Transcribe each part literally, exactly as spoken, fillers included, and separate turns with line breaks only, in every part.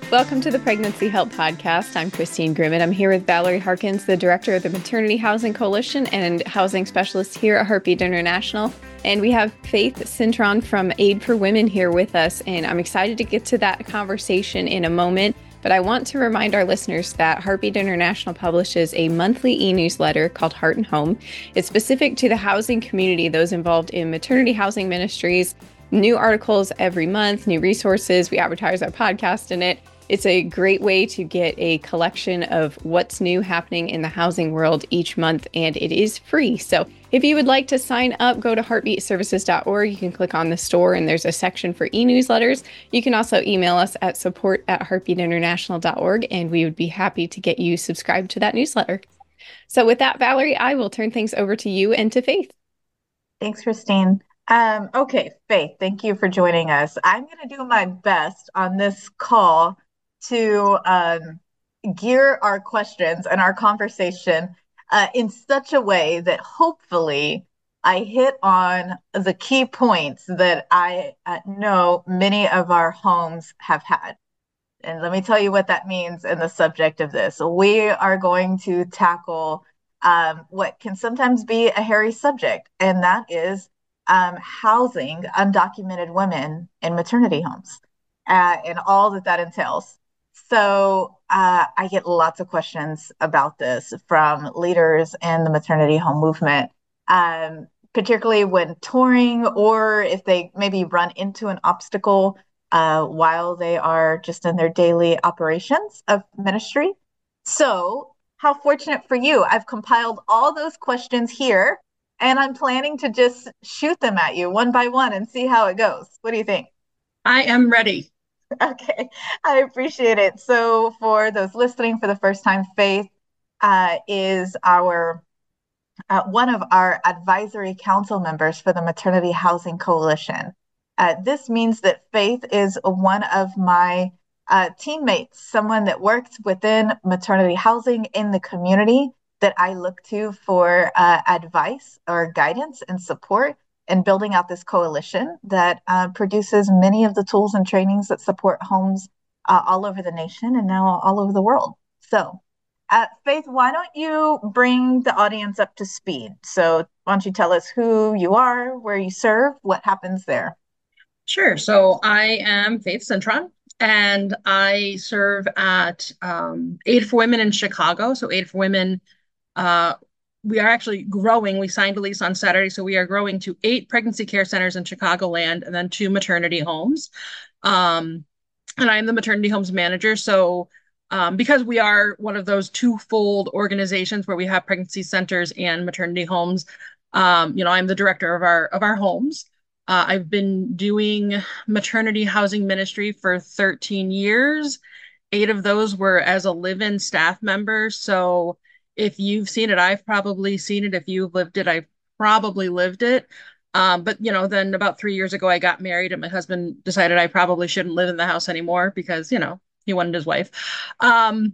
Welcome to the Pregnancy Help Podcast. I'm Christine Grimmett. I'm here with Valerie Harkins, the director of the Maternity Housing Coalition and housing specialist here at Heartbeat International. And we have Faith Cintron from Aid for Women here with us. And I'm excited to get to that conversation in a moment. But I want to remind our listeners that Heartbeat International publishes a monthly e-newsletter called Heart and Home. It's specific to the housing community, those involved in maternity housing ministries. New articles every month, new resources. We advertise our podcast in it. It's a great way to get a collection of what's new happening in the housing world each month, and it is free. So if you would like to sign up, go to heartbeat services dot org. You can click on the store, and there's a section for e-newsletters. You can also email us at support at heartbeat international dot org, and we would be happy to get you subscribed to that newsletter. So with that, Valerie, I will turn things over to you and to Faith.
Thanks, Christine. Um, okay, Faith, thank you for joining us. I'm going to do my best on this call to um, gear our questions and our conversation uh, in such a way that hopefully I hit on the key points that I uh, know many of our homes have had. And let me tell you what that means in the subject of this. We are going to tackle um, what can sometimes be a hairy subject, and that is um, housing undocumented women in maternity homes uh, and all that that entails. So uh, I get lots of questions about this from leaders in the maternity home movement, um, particularly when touring or if they maybe run into an obstacle uh, while they are just in their daily operations of ministry. So how fortunate for you. I've compiled all those questions here, and I'm planning to just shoot them at you one by one and see how it goes. What do you think?
I am ready.
Okay, I appreciate it. So for those listening for the first time, Faith uh, is our uh, one of our advisory council members for the Maternity Housing Coalition. Uh, this means that Faith is one of my uh, teammates, someone that works within maternity housing in the community that I look to for uh, advice or guidance and support and building out this coalition that uh, produces many of the tools and trainings that support homes uh, all over the nation and now all over the world. So, uh, Faith, why don't you bring the audience up to speed? So why don't you tell us who you are, where you serve, what happens there?
Sure. So I am Faith Cintron, and I serve at um, Aid for Women in Chicago. So Aid for Women, uh, we are actually growing. We signed a lease on Saturday, so we are growing to eight pregnancy care centers in Chicagoland and then two maternity homes. Um, and I am the maternity homes manager. So um, because we are one of those twofold organizations where we have pregnancy centers and maternity homes, um, you know, I'm the director of our of our homes. Uh, I've been doing maternity housing ministry for thirteen years. Eight of those were as a live-in staff member. So if you've seen it, I've probably seen it. If you've lived it, I've probably lived it. Um, but, you know, then about three years ago, I got married and my husband decided I probably shouldn't live in the house anymore because, you know, he wanted his wife. Um,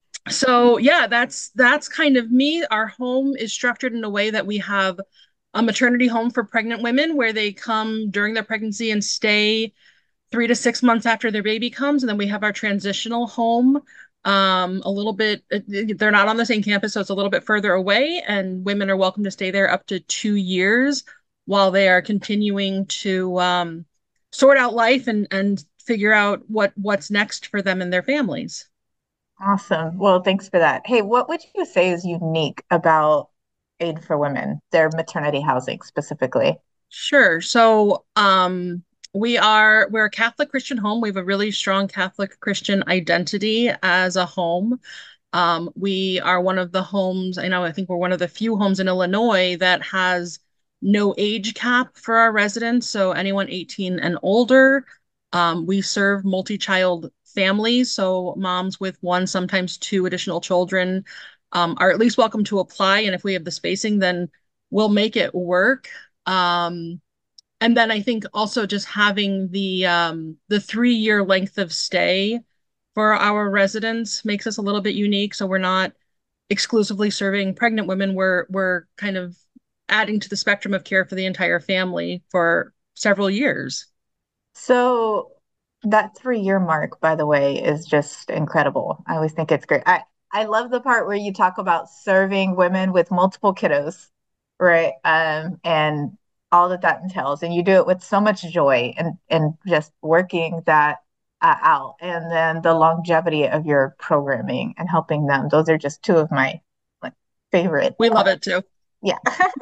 so yeah, that's that's kind of me. Our home is structured in a way that we have a maternity home for pregnant women where they come during their pregnancy and stay three to six months after their baby comes. And then we have our transitional home um, a little bit, they're not on the same campus, so it's a little bit further away. And women are welcome to stay there up to two years while they are continuing to um, sort out life and, and figure out what, what's next for them and their families.
Awesome. Well, thanks for that. Hey, what would you say is unique about Aid for Women, their maternity housing specifically?
Sure. So, um, we are we're a Catholic Christian home. We have a really strong Catholic Christian identity as a home. Um, we are one of the homes, I know, I think we're one of the few homes in Illinois that has no age cap for our residents. So anyone eighteen and older. Um, we serve multi-child families. So moms with one, sometimes two additional children um, are at least welcome to apply. And if we have the spacing, then we'll make it work. Um, and then I think also just having the um, the three year length of stay for our residents makes us a little bit unique. So we're not exclusively serving pregnant women. We're we're kind of adding to the spectrum of care for the entire family for several years.
So That three year mark, by the way, is just incredible. I always think it's great. I, I love the part where you talk about serving women with multiple kiddos, right? Um, and all that that entails. And you do it with so much joy and, and just working that uh, out. And then the longevity of your programming and helping them. Those are just two of my like favorite.
We love it too.
Yeah.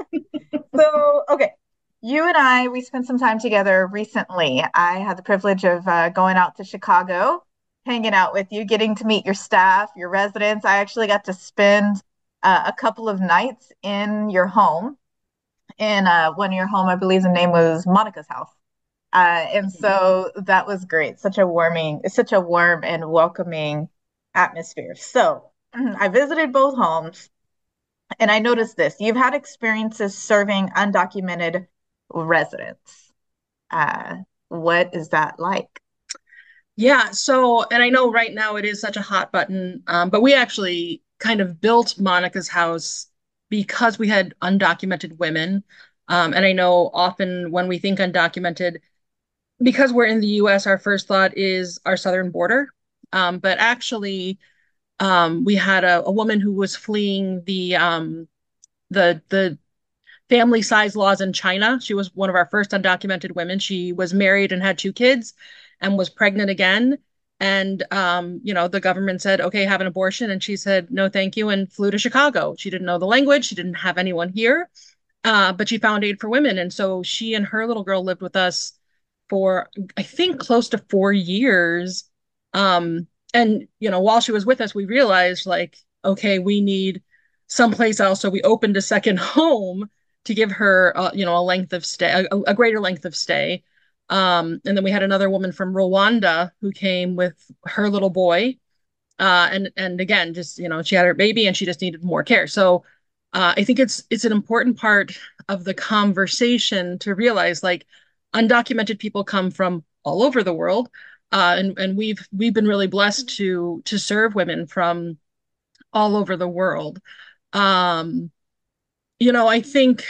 So, okay. You and I, we spent some time together recently. I had the privilege of uh, going out to Chicago, hanging out with you, getting to meet your staff, your residents. I actually got to spend uh, a couple of nights in your home, in uh, one of your home. I believe the name was Monica's house. Uh, and
Mhm.
so that was great. Such a warming, such a warm and welcoming atmosphere. So I visited both homes. And I noticed this. You've had experiences serving undocumented residents. Uh, what is that like?
Yeah, so, and I know right now it is such a hot button, um, but we actually kind of built Monica's house because we had undocumented women. Um, and I know often when we think undocumented, because we're in the U S, our first thought is our southern border. Um, but actually, um, we had a, a woman who was fleeing the um, the the family size laws in China. She was one of our first undocumented women. She was married and had two kids and was pregnant again. And, um, you know, the government said, okay, have an abortion. And she said, no, thank you, and flew to Chicago. She didn't know the language. She didn't have anyone here, uh, but she found Aid for Women. And so she and her little girl lived with us for, I think, close to four years. Um, and, you know, while she was with us, we realized, like, okay, we need someplace else. So we opened a second home to give her, uh, you know, a length of stay, a, a greater length of stay. Um, and then we had another woman from Rwanda who came with her little boy. Uh, and and again, just you know, she had her baby and she just needed more care. So uh, I think it's it's an important part of the conversation to realize like undocumented people come from all over the world, uh, and and we've we've been really blessed to to serve women from all over the world. Um, you know, I think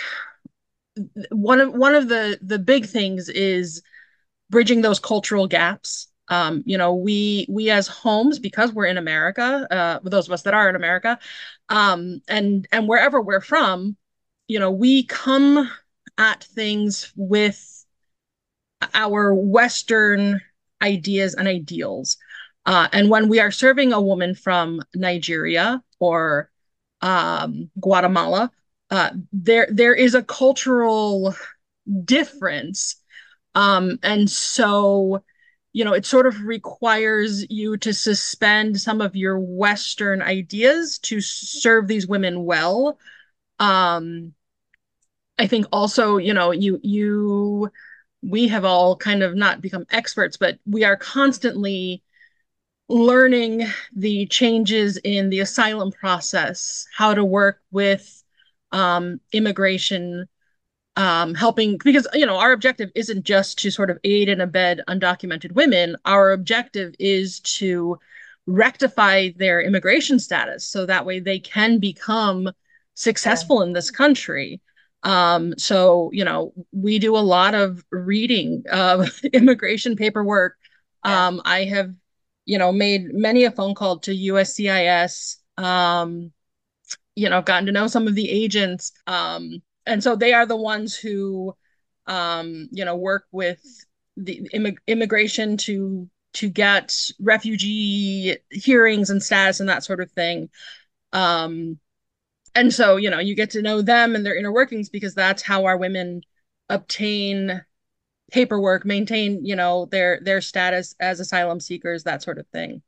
one of one of the the big things is bridging those cultural gaps. Um, you know, we we as homes, because we're in America, uh, those of us that are in America, um, and and wherever we're from, you know, we come at things with our Western ideas and ideals. Uh, and when we are serving a woman from Nigeria or um, Guatemala, uh, there there is a cultural difference, um, and so, you know, it sort of requires you to suspend some of your Western ideas to serve these women well. Um, I think also, you know, you you we have all kind of not become experts, but we are constantly learning the changes in the asylum process, how to work with um, immigration, um, helping, because you know our objective isn't just to sort of aid and abet undocumented women. Our objective is to rectify their immigration status so that way they can become
Yeah.
successful in this country. Um, so you know we do a lot of reading of immigration paperwork.
Yeah.
Um, I have you know made many a phone call to U S C I S. Um, you know, gotten to know some of the agents. Um, and so they are the ones who, um, you know, work with the immig- immigration to to get refugee hearings and status and that sort of thing. Um, and so, you know, you get to know them and their inner workings because that's how our women obtain paperwork, maintain, you know, their their status as asylum seekers, that sort of thing.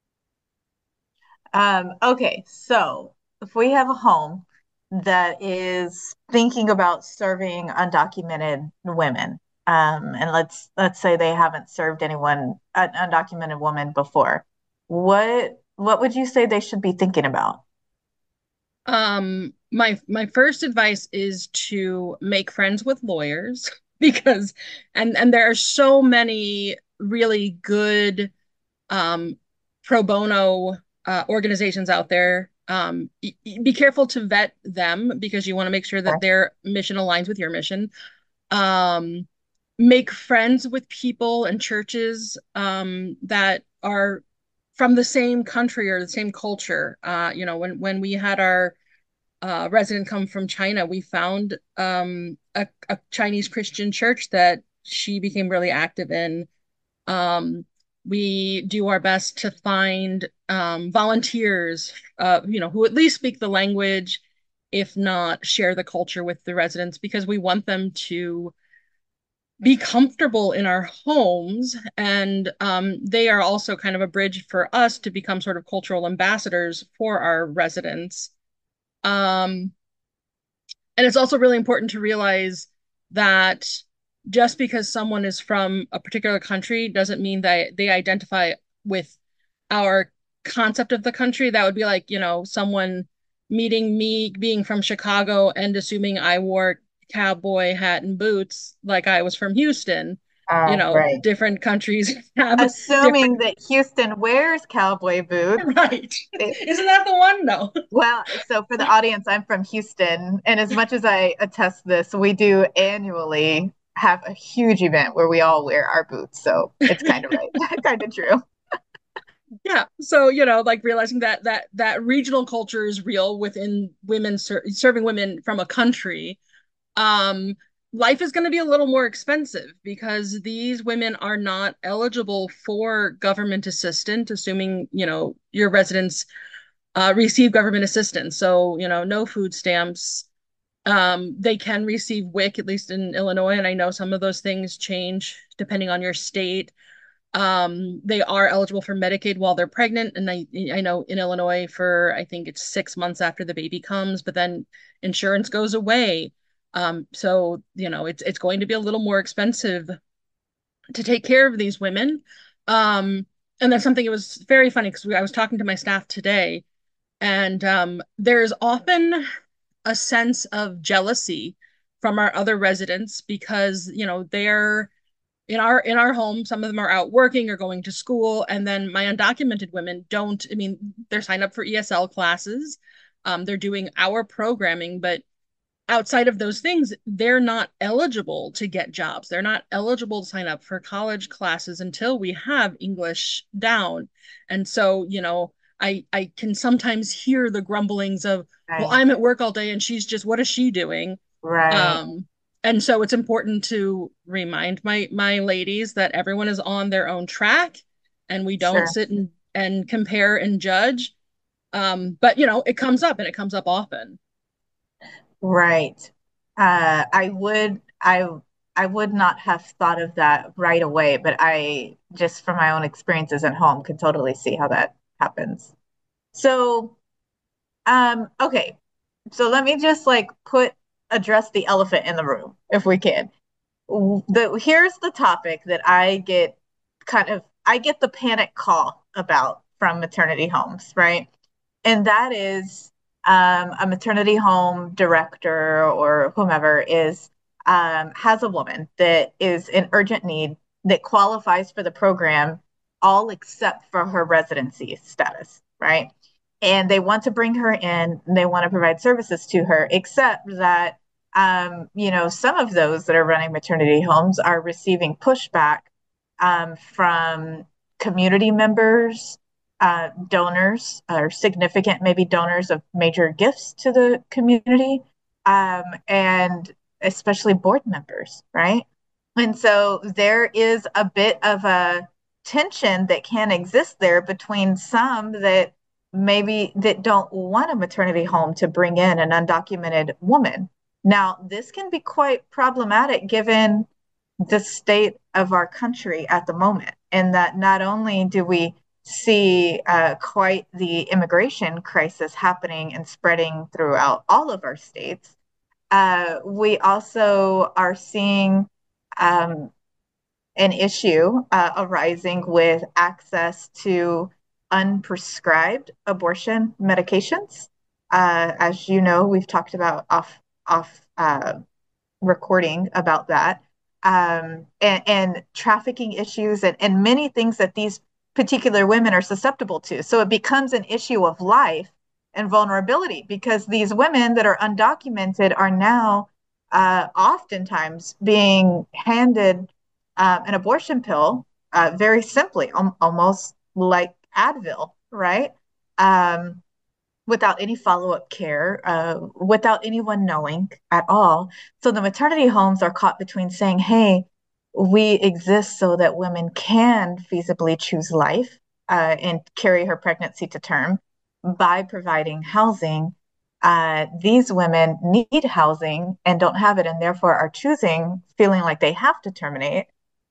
Um, okay, so if we have a home that is thinking about serving undocumented women, um, and let's let's say they haven't served anyone, an undocumented woman before, what what would you say they should be thinking about?
Um, my my first advice is to make friends with lawyers because and and there are so many really good um pro bono uh, organizations out there. Um, y- y- be careful to vet them because you want to make sure that
Okay.
their mission aligns with your mission. Um, make friends with people and churches um, that are from the same country or the same culture. Uh, you know, when when we had our uh, resident come from China, we found um, a, a Chinese Christian church that she became really active in. Um, we do our best to find um, volunteers, uh, you know, who at least speak the language, if not share the culture with the residents, because we want them to be comfortable in our homes. And um, they are also kind of a bridge for us to become sort of cultural ambassadors for our residents. Um, and it's also really important to realize that just because someone is from a particular country doesn't mean that they identify with our concept of the country. That would be like, you know, someone meeting me being from Chicago and assuming I wore cowboy hat and boots like I was from Houston. You
Uh,
know,
right.
different countries have
Assuming
different,
that Houston wears cowboy boots.
right.
It,
Isn't that the one? No.
well, so for the audience, I'm from Houston, and as much as I attest this, we do annually have a huge event where we all wear our boots. So it's kind of right, kind of true.
Yeah. So, you know, like realizing that that that regional culture is real within women ser serving women from a country. Um, life is going to be a little more expensive because these women are not eligible for government assistance, assuming, you know, your residents uh, receive government assistance. So, you know, no food stamps. Um, they can receive W I C, at least in Illinois, and I know some of those things change depending on your state. Um, they are eligible for Medicaid while they're pregnant, and I I know in Illinois for I think it's six months after the baby comes, but then insurance goes away. Um, so you know it's it's going to be a little more expensive to take care of these women. Um, and that's something. It was very funny because I was talking to my staff today, and um, there's often a sense of jealousy from our other residents because you know they're in our in our home. Some of them are out working or going to school, and then my undocumented women don't. I mean, they're signed up for E S L classes, um, they're doing our programming, but outside of those things they're not eligible to get jobs. They're not eligible to sign up for college classes until we have English down. And so you know i i can sometimes hear the grumblings of, well,
Right,
I'm at work all day and she's just, what is she doing?
right.
um and so it's important to remind my my ladies that everyone is on their own track and we don't
Sure.
sit and and compare and judge. Um but you know it comes up and it comes up often.
Right. Uh, I would I I would not have thought of that right away, but I just from my own experiences at home could totally see how that happens. So, um, okay. So let me just like put address the elephant in the room if we can. The here's the topic that I get kind of I get the panic call about from maternity homes, right? And that is um, a maternity home director or whomever is um, has a woman that is in urgent need that qualifies for the program, all except for her residency status, right? And they want to bring her in, and they want to provide services to her, except that um, you know some of those that are running maternity homes are receiving pushback um, from community members, uh, donors or significant maybe donors of major gifts to the community, um, and especially board members, right? And so there is a bit of a tension that can exist there between some that maybe that don't want a maternity home to bring in an undocumented woman. Now, this can be quite problematic given the state of our country at the moment, and that not only do we see uh, quite the immigration crisis happening and spreading throughout all of our states, uh, we also are seeing um, an issue uh, arising with access to unprescribed abortion medications. Uh, as you know, we've talked about off off uh, recording about that, um, and, and trafficking issues and, and many things that these particular women are susceptible to. So it becomes an issue of life and vulnerability because these women that are undocumented are now uh, oftentimes being handed um, an abortion pill, uh, very simply, um, almost like Advil, right? Um, without any follow-up care, uh, without anyone knowing at all. So the maternity homes are caught between saying, hey, we exist so that women can feasibly choose life uh, and carry her pregnancy to term by providing housing. Uh, these women need housing and don't have it, and therefore are choosing, feeling like they have to terminate.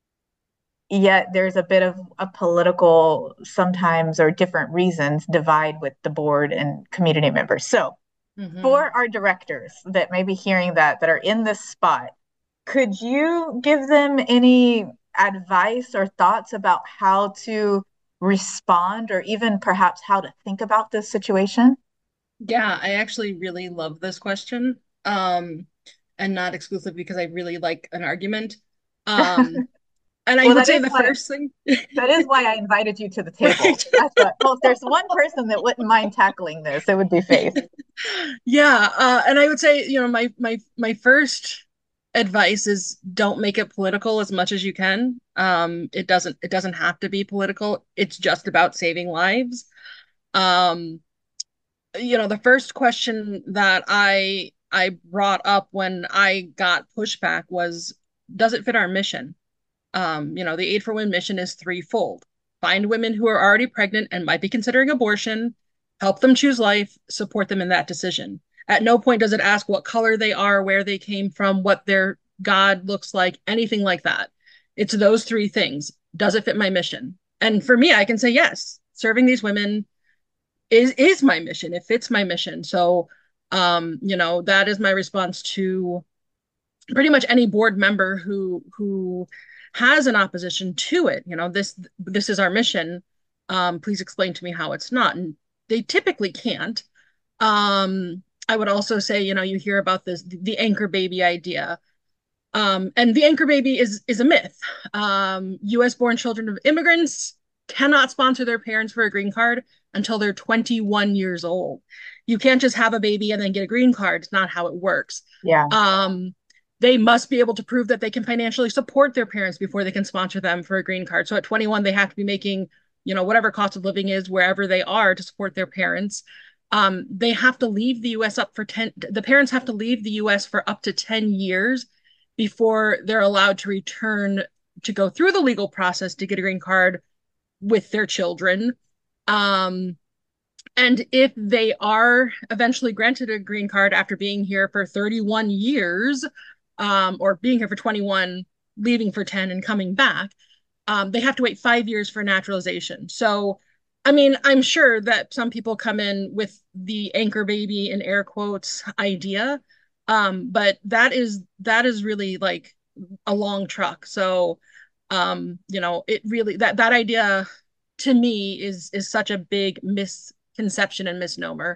Yet there's a bit of a political, sometimes, or different reasons, divide with the board and community members. So
Mm-hmm.
for our directors that may be hearing that, that are in this spot, could you give them any advice or thoughts about how to respond, or even perhaps how to think about this situation?
Yeah, I actually really love this question. Um, and not exclusive because I really like an argument. Um, and I
Well,
would
that
say
is
the
why
first thing,
that is why I invited you to the table.
right?
I thought, well, if there's one person that wouldn't mind tackling this, it would be Faith.
Yeah, uh, and I would say, you know, my my my first advice is don't make it political as much as you can. Um, it doesn't it doesn't have to be political. It's just about saving lives. Um, you know, the first question that I I brought up when I got pushback was, does it fit our mission? Um, you know, the Aid for Women mission is threefold. Find women who are already pregnant and might be considering abortion, help them choose life, support them in that decision. At no point does it ask what color they are, where they came from, what their God looks like, anything like that. It's those three things. Does it fit my mission? And for me, I can say yes. Serving these women is is my mission. It fits my mission. So, um, you know, that is my response to pretty much any board member who who has an opposition to it. You know, this this is our mission. Um, please explain to me how it's not. And they typically can't. Um, I would also say, you know, you hear about this the anchor baby idea. Um, and the anchor baby is is a myth. Um, U S born children of immigrants cannot sponsor their parents for a green card until they're twenty-one years old. You can't just have a baby and then get a green card. It's not how it works.
Yeah.
Um, they must be able to prove that they can financially support their parents before they can sponsor them for a green card. So at twenty-one, they have to be making, you know, whatever cost of living is wherever they are to support their parents. Um, they have to leave the U S up for ten, the parents have to leave the U S for up to ten years before they're allowed to return to go through the legal process to get a green card with their children. Um, and if they are eventually granted a green card after being here for thirty-one years, um, or being here for twenty-one, leaving for ten, and coming back, um, they have to wait five years for naturalization. So, I mean, I'm sure that some people come in with the anchor baby in air quotes idea, um, but that is that is really like a long truck. So, um, you know, it really that that idea to me is is such a big misconception and misnomer.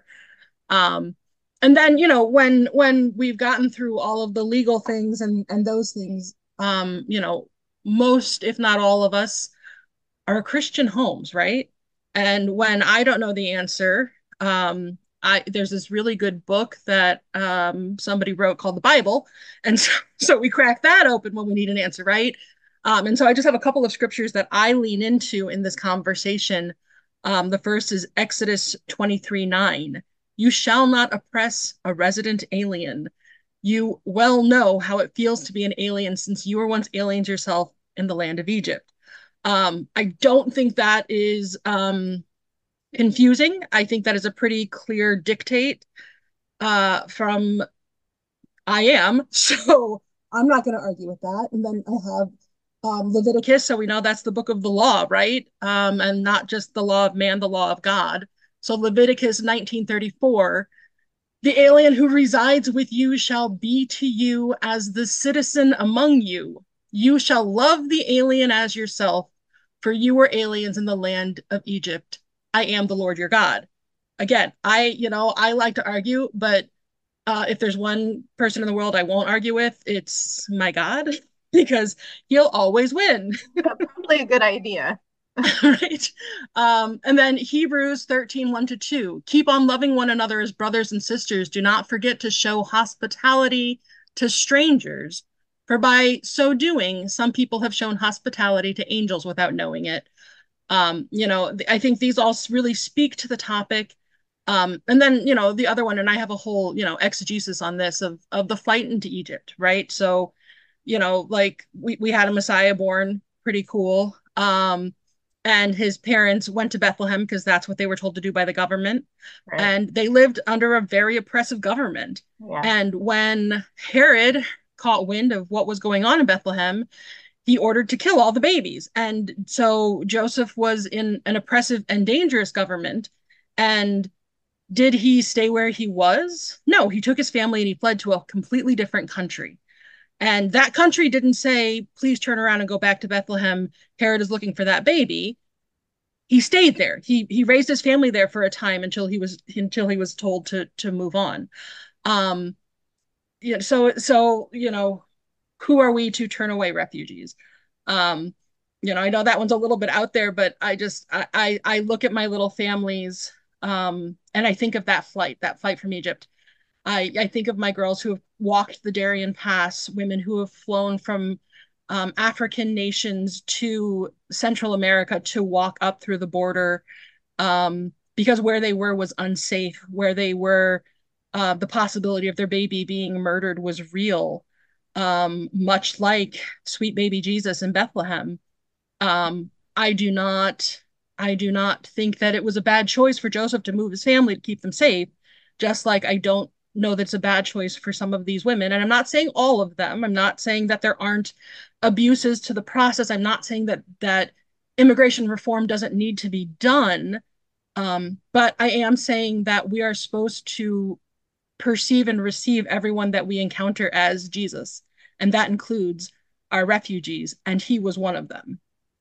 Um, and then, you know, when when we've gotten through all of the legal things and and those things, um, you know, most, if not all of us, are Christian homes, right? And when I don't know the answer, um, I there's this really good book that um, somebody wrote called the Bible, and so, so we crack that open when we need an answer, right? Um, and so I just have a couple of scriptures that I lean into in this conversation. Um, the first is Exodus twenty-three nine. You shall not oppress a resident alien. You well know how it feels to be an alien since you were once aliens yourself in the land of Egypt. Um, I don't think that is um, confusing. I think that is a pretty clear dictate uh, from I am. So I'm not going to argue with that. And then I have um, Leviticus. So we know that's the book of the law, right? Um, and not just the law of man, the law of God. So Leviticus nineteen thirty-four, the alien who resides with you shall be to you as the citizen among you. You shall love the alien as yourself, for you were aliens in the land of Egypt. I am the Lord your God. Again, I, you know, I like to argue, but uh, if there's one person in the world I won't argue with, it's my God, because he'll always win.
Probably a good idea.
Right. Um, and then Hebrews thirteen, one to two. Keep on loving one another as brothers and sisters. Do not forget to show hospitality to strangers. For by so doing, some people have shown hospitality to angels without knowing it. Um, you know, I think these all really speak to the topic. Um, and then, you know, the other one, and I have a whole, you know, exegesis on this of of the flight into Egypt, right? So, you know, like we, we had a Messiah born, pretty cool. Um, and his parents went to Bethlehem because that's what they were told to do by the government.
Right.
And they lived under a very oppressive government.
Yeah.
And when Herod caught wind of what was going on in Bethlehem, he ordered to kill all the babies. And so Joseph was in an oppressive and dangerous government. And did he stay where he was? No, he took his family and he fled to a completely different country. And that country didn't say, please turn around and go back to Bethlehem. Herod is looking for that baby. He stayed there. He he raised his family there for a time until he was until he was told to to move on. Um, yeah, so so you know, who are we to turn away refugees? Um, you know, I know that one's a little bit out there, but I just I I, I look at my little families, um, and I think of that flight, that flight from Egypt. I, I think of my girls who have walked the Darien Pass, women who have flown from um, African nations to Central America to walk up through the border, um, because where they were was unsafe, where they were, uh, the possibility of their baby being murdered was real, um, much like sweet baby Jesus in Bethlehem. Um, I do not, I do not think that it was a bad choice for Joseph to move his family to keep them safe, just like I don't know that's a bad choice for some of these women. And I'm not saying all of them. I'm not saying that there aren't abuses to the process. I'm not saying that that immigration reform doesn't need to be done. Um, but I am saying that we are supposed to perceive and receive everyone that we encounter as Jesus. And that includes our refugees. And he was one of them.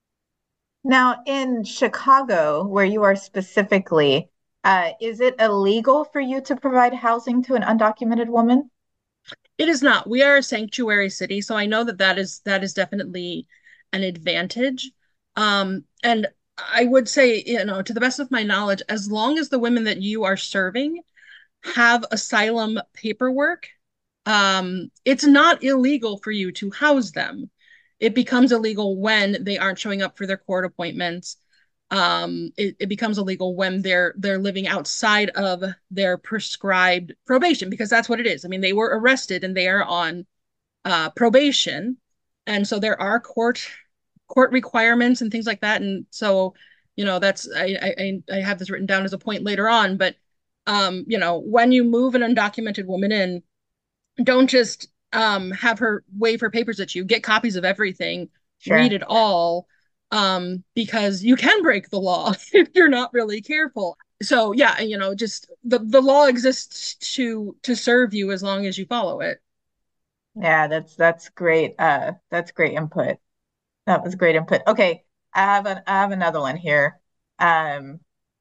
Now, in Chicago, where you are specifically, uh, is it illegal for you to provide housing to an undocumented woman?
It is not. We are a sanctuary city, so I know that that is that is definitely an advantage. Um, and I would say, you know, to the best of my knowledge, as long as the women that you are serving have asylum paperwork, um, it's not illegal for you to house them. It becomes illegal when they aren't showing up for their court appointments. Um, it, it becomes illegal when they're they're living outside of their prescribed probation, because that's what it is. I mean, they were arrested and they are on uh, probation, and so there are court court requirements and things like that. And so, you know, that's I I, I have this written down as a point later on, but um, you know, when you move an undocumented woman in, don't just um have her wave her papers at you. Get copies of everything,
Sure.
read it all, um, because you can break the law if you're not really careful. So yeah, you know, just the the law exists to to serve you as long as you follow it.
Yeah, that's that's great. Uh, that's great input. That was great input. Okay, I have an I have another one here. Um,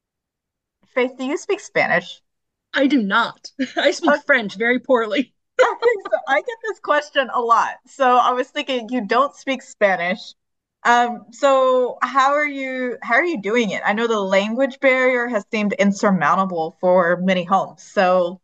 Faith, do you speak Spanish?
I do not. I speak
Okay,
French very poorly.
so I get this question a lot. So I was thinking you don't speak Spanish. Um, so how are you how are you doing it? I know the language barrier has seemed insurmountable for many homes. So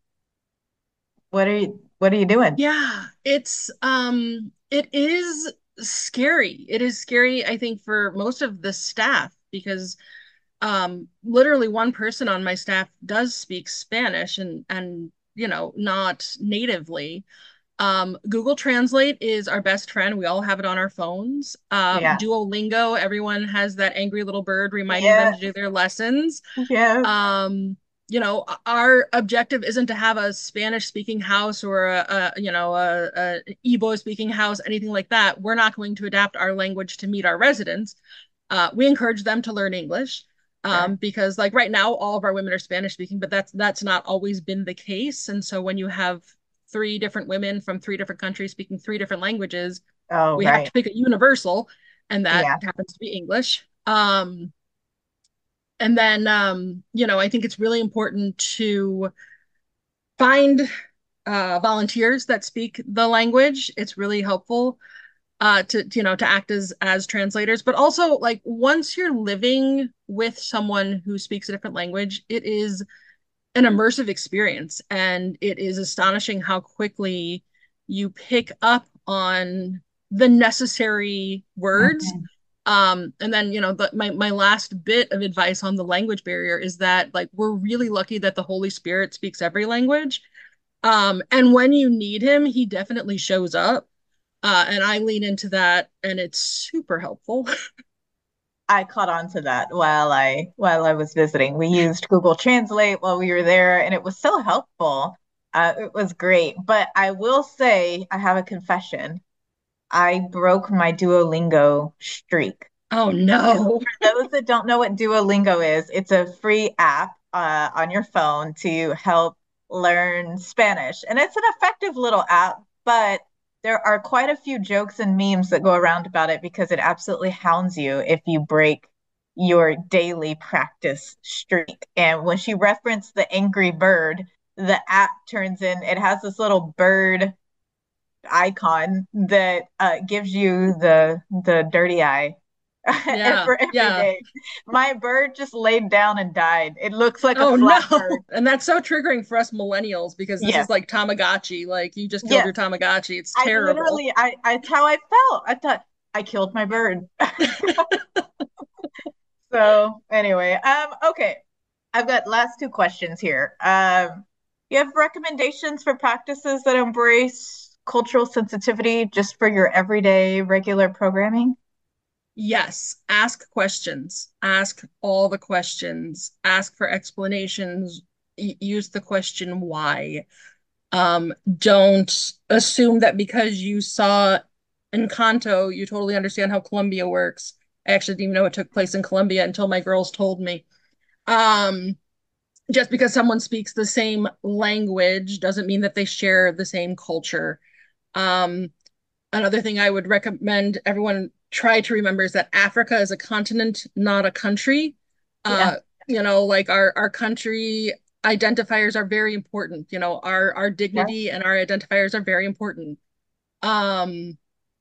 what are you what are you doing?
Yeah, it's um it is scary. It is scary, I think, for most of the staff because um literally one person on my staff does speak Spanish and and you know, not natively. Um, Google Translate is our best friend. We all have it on our phones. Um,
Yeah.
Duolingo, everyone has that angry little bird reminding them
Yeah.
to do their lessons.
Yes.
Um, you know, our objective isn't to have a Spanish speaking house or a, a you know, a, a Igbo speaking house, anything like that. We're not going to adapt our language to meet our residents. Uh, we encourage them to learn English,
Sure.
um, because like right now, all of our women are Spanish speaking, but that's that's not always been the case. And so when you have three different women from three different countries speaking three different languages,
Oh,
we have
right.
to pick a universal, and that
Yeah.
happens to be English. Um, and then, um, you know, I think it's really important to find uh, volunteers that speak the language. It's really helpful uh, to, you know, to act as as translators. But also, like once you're living with someone who speaks a different language, it is an immersive experience, and it is astonishing how quickly you pick up on the necessary words.
Mhm.
Um, and then, you know, the, my my last bit of advice on the language barrier is that like we're really lucky that the Holy Spirit speaks every language. Um, and when you need him, he definitely shows up. Uh, and I lean into that, and it's super helpful.
I caught on to that while I while I was visiting. We used Google Translate while we were there, and it was so helpful. Uh, it was great. But I will say, I have a confession. I broke my Duolingo streak.
Oh
Because
no.
for those that don't know what Duolingo is, it's a free app uh, on your phone to help learn Spanish. And it's an effective little app, but there are quite a few jokes and memes that go around about it because it absolutely hounds you if you break your daily practice streak. And when she referenced the angry bird, the app turns in, it has this little bird icon that uh, gives you the the dirty eye
Yeah,
for every
yeah.
day. My bird just laid down and died. It looks like a
Oh
flat
no.
bird.
And that's so triggering for us millennials because this is
Yes,
like Tamagotchi. Like you just killed
yes.
your Tamagotchi. It's
I
terrible.
literally, I, I, it's how I felt. I thought I killed my bird. So anyway, um, okay. I've got last two questions here. Um, you have recommendations for practices that embrace cultural sensitivity just for your everyday regular programming?
Yes, ask questions. Ask all the questions. Ask for explanations. Y- use the question why. Um, don't assume that because you saw Encanto, you totally understand how Colombia works. I actually didn't even know it took place in Colombia until my girls told me. Um, just because someone speaks the same language doesn't mean that they share the same culture. Um, Another thing I would recommend everyone try to remember is that Africa is a continent, not a country.
Yeah.
Uh, you know, like our our country identifiers are very important. You know, our our
Yes.
dignity and our identifiers are very important. Um,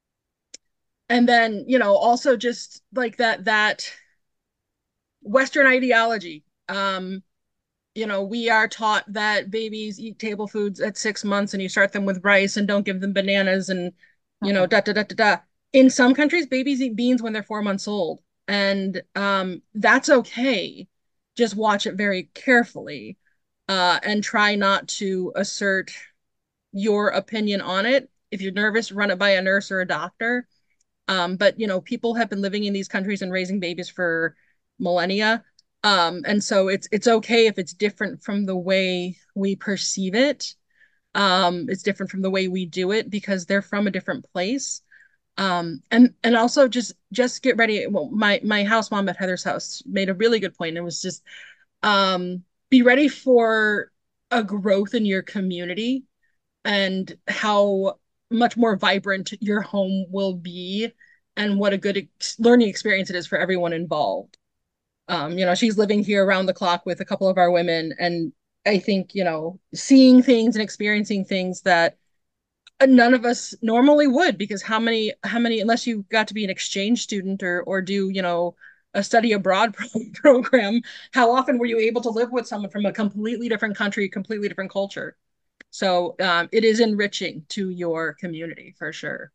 and then, you know, also just like that that Western ideology. Um, you know, we are taught that babies eat table foods at six months and you start them with rice and don't give them bananas and, you know,
Mhm.
da da da da da. In some countries, babies eat beans when they're four months old. And um, that's okay. Just watch it very carefully uh, and try not to assert your opinion on it. If you're nervous, run it by a nurse or a doctor. Um, but you know, people have been living in these countries and raising babies for millennia. Um, and so it's it's okay if it's different from the way we perceive it. Um, it's different from the way we do it because they're from a different place. Um, and and also just just get ready. Well, my my house mom at Heather's house made a really good point. It was just um, be ready for a growth in your community and how much more vibrant your home will be and what a good ex- learning experience it is for everyone involved. Um, you know, she's living here around the clock with a couple of our women, and I think, you know, seeing things and experiencing things that none of us normally would, because how many, how many, unless you got to be an exchange student or or do, you know, a study abroad pro- program, how often were you able to live with someone from a completely different country, completely different culture? So um, it is enriching to your community for sure.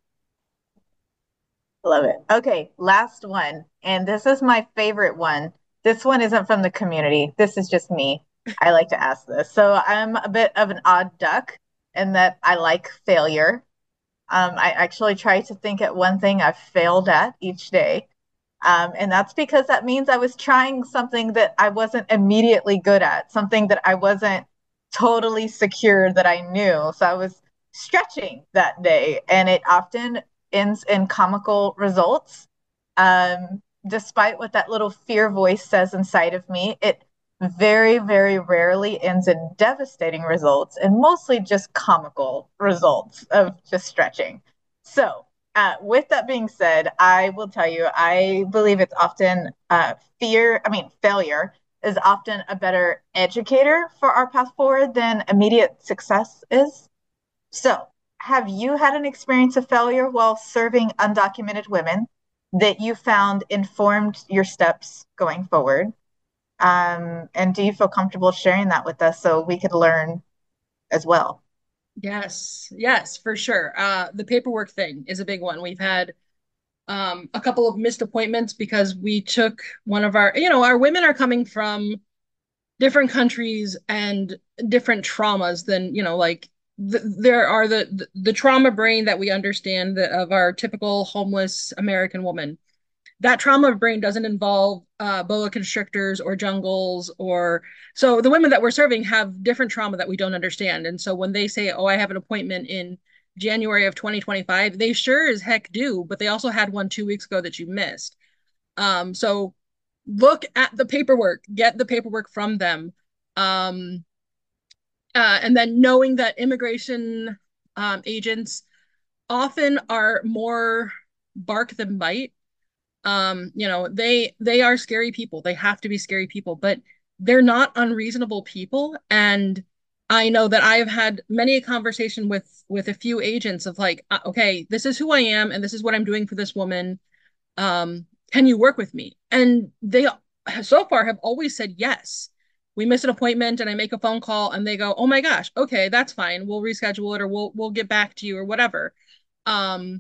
Love it. Okay, last one. And this is my favorite one. This one isn't from the community. This is just me. I like to ask this. So I'm a bit of an odd duck in that I like failure. Um, I actually try to think at one thing I've failed at each day. Um, and that's because that means I was trying something that I wasn't immediately good at, something that I wasn't totally secure that I knew. So I was stretching that day, and it often ends in comical results. Um, despite what that little fear voice says inside of me, it very, very rarely ends in devastating results and mostly just comical results of just stretching. So, uh, with that being said, I will tell you, I believe it's often uh, fear, I mean, failure is often a better educator for our path forward than immediate success is. So, have you had an experience of failure while serving undocumented women that you found informed your steps going forward? Um, and do you feel comfortable sharing that with us so we could learn as well?
Yes, yes, for sure. Uh, the paperwork thing is a big one. We've had um, a couple of missed appointments because we took one of our, you know, our women are coming from different countries and different traumas than, you know, like th there are the, the the trauma brain that we understand that of our typical homeless American woman. That trauma brain doesn't involve uh, boa constrictors or jungles or so the women that we're serving have different trauma that we don't understand. And so when they say, oh, I have an appointment in January of twenty twenty-five, they sure as heck do, but they also had one two weeks ago that you missed. Um, so look at the paperwork, get the paperwork from them. Um, uh, and then knowing that immigration um, agents often are more bark than bite. Um, you know, they they are scary people. They have to be scary people, but they're not unreasonable people. And I know that I have had many a conversation with with a few agents of like, uh, okay, this is who I am, and this is what I'm doing for this woman. Um, can you work with me? And they so far have always said yes. We miss an appointment and I make a phone call and they go, oh my gosh, okay, that's fine. We'll reschedule it or we'll we'll get back to you or whatever. Um,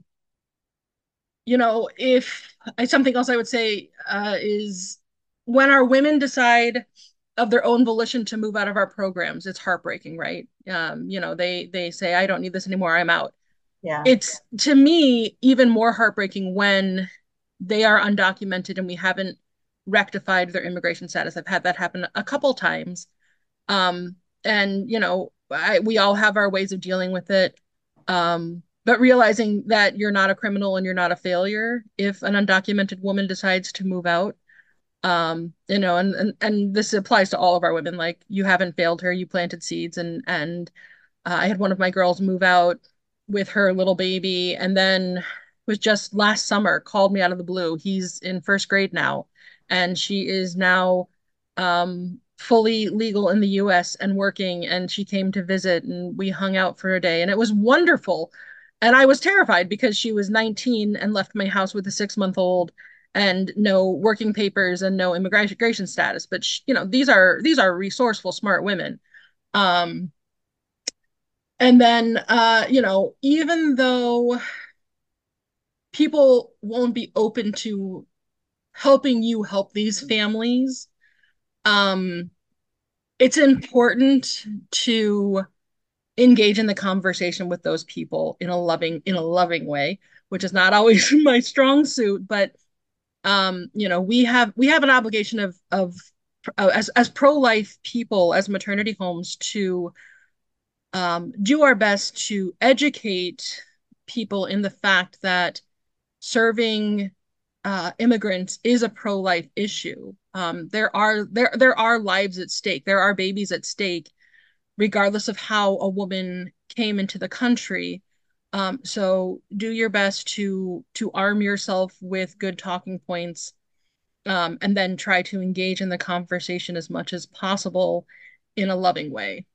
you know, if I, something else I would say uh, is when our women decide of their own volition to move out of our programs, it's heartbreaking, right? Um, you know, they they say, I don't need this anymore, I'm out.
Yeah.
It's to me even more heartbreaking when they are undocumented and we haven't rectified their immigration status. I've had that happen a couple times. Um, and you know, I, we all have our ways of dealing with it. Um, but realizing that you're not a criminal and you're not a failure if an undocumented woman decides to move out. Um, you know, and, and and this applies to all of our women. Like you haven't failed her, you planted seeds, and and uh, I had one of my girls move out with her little baby, and then was just last summer called me out of the blue. He's in first grade now, and she is now um, fully legal in the U S and working. And she came to visit, and we hung out for a day, and it was wonderful. And I was terrified because she was nineteen and left my house with a six month old and no working papers and no immigration status. But she, you know, these are these are resourceful, smart women. Um, and then, uh, you know, even though people won't be open to helping you help these families, um, it's important to engage in the conversation with those people in a loving, in a loving way, which is not always my strong suit, but um, you know, we have we have an obligation of of uh, as as pro-life people, as maternity homes, to um, do our best to educate people in the fact that serving uh, immigrants is a pro-life issue. Um, there are there there are lives at stake. There are babies at stake, regardless of how a woman came into the country. Um, so do your best to to arm yourself with good talking points, um, and then try to engage in the conversation as much as possible in a loving way.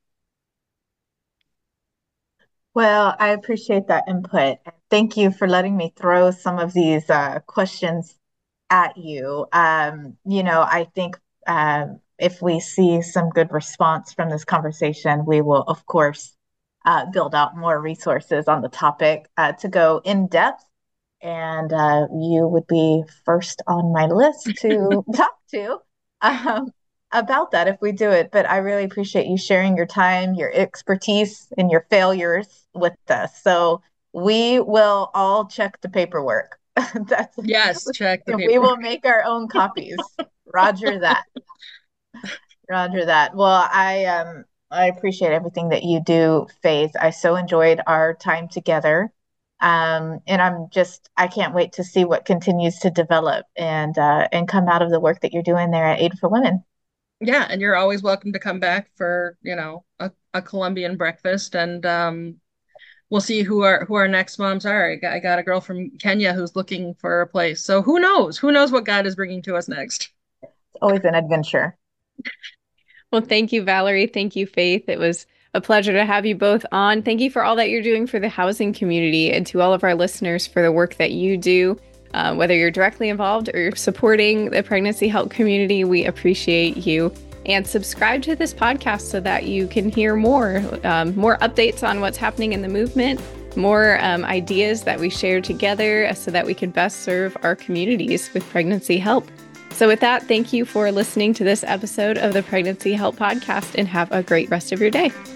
Well, I appreciate that input. Thank you for letting me throw some of these uh, questions at you. Um, you know, I think um, if we see some good response from this conversation, we will, of course, uh, build out more resources on the topic uh, to go in depth. And uh, you would be first on my list to talk to um, about that if we do it. But I really appreciate you sharing your time, your expertise, and your failures with us. So we will all check the paperwork. That's
Yes, check the
and
paperwork.
we will make our own copies. Roger that. Roger that. Well, I um I appreciate everything that you do, Faith. I so enjoyed our time together. Um, and I'm just I can't wait to see what continues to develop and uh, and come out of the work that you're doing there at Aid for Women.
Yeah, and you're always welcome to come back for, you know, a, a Colombian breakfast, and um we'll see who our who our next moms are. I got, I got a girl from Kenya who's looking for a place. So who knows? Who knows what God is bringing to us next?
It's always an adventure.
Well, thank you, Valerie. Thank you, Faith. It was a pleasure to have you both on. Thank you for all that you're doing for the housing community, and to all of our listeners for the work that you do. Uh, whether you're directly involved or you're supporting the pregnancy help community, we appreciate you. and subscribe to this podcast so that you can hear more, um, more updates on what's happening in the movement, more um, ideas that we share together so that we can best serve our communities with pregnancy help. So with that, thank you for listening to this episode of the Pregnancy Help Podcast, and have a great rest of your day.